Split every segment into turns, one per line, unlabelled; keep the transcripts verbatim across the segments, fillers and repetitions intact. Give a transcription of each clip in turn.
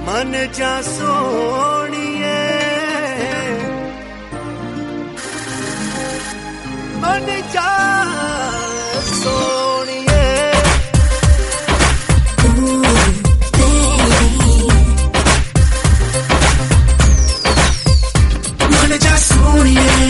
मन जा सोनिए मन जा सोनिए मन जा सोनिए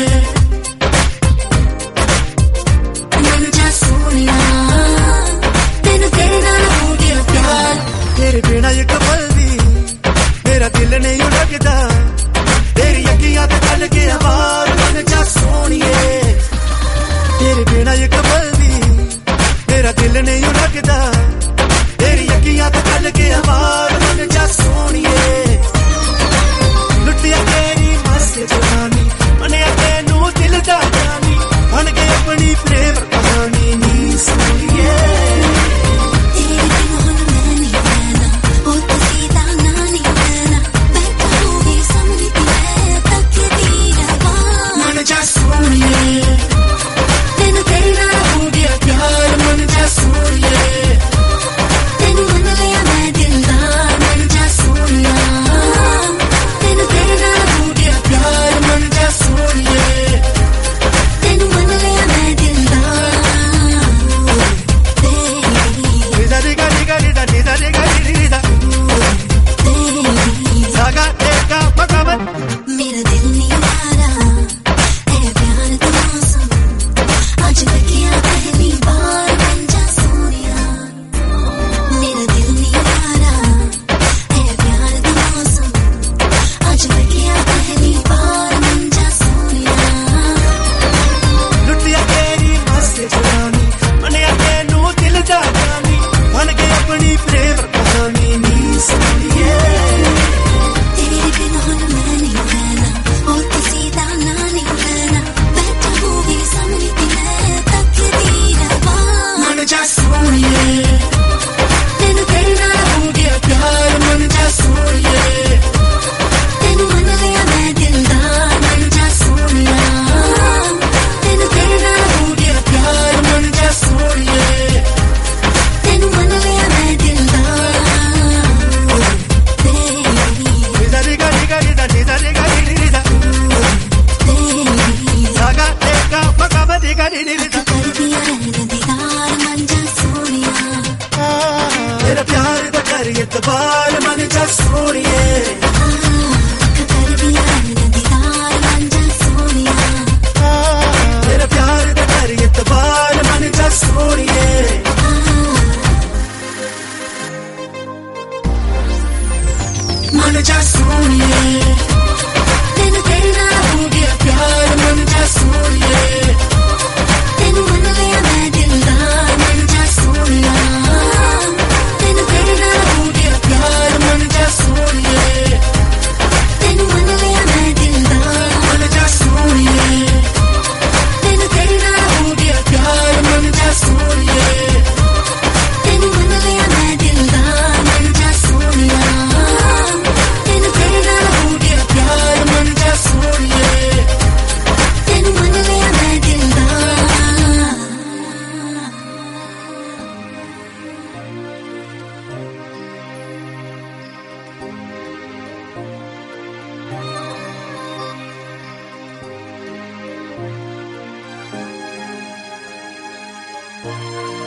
मन जा सोनिया तेन तेरे नाल हो गया प्यार तेरे बिना एक पल भी मेरा दिल नहीं लगदा तेरी अखियां ते चल गया बाहर मन जा सोनिए तेरे बिना एक पल भी मेरा दिल नहीं लगदा तेरी अखियां ते चल गया बाहर मन जा सोनिए लुटिया तेरी मस्त जवानी मने तेनू दिल दा जानी बन के अपनी प्रेम कहानी नी सोनिए तेरा प्यार दा कर इतबार मन जा सोनिए तेरा प्यार दा कर इतबार मन जा सोनिए मन जा सोनिए तेन तेरे नाल हो गया प्यार मन जा सोनिए तेनू मन लिया मैं दिलदार मन जा सोनिया तेन तेरे नाल हो गया प्यार मन जा सोनिए तेनू मन लिया मैं दिलदार मन जा सोनिए तेन तेरे नाल हो गया प्यार मन जा सोनिए तेनू मन लिया मैं दिलदार मन जा सोनिया तेन तेरे नाल हो गया प्यार मन जा सोनिए तेनू मन लिया मैं दिलदार Thank you.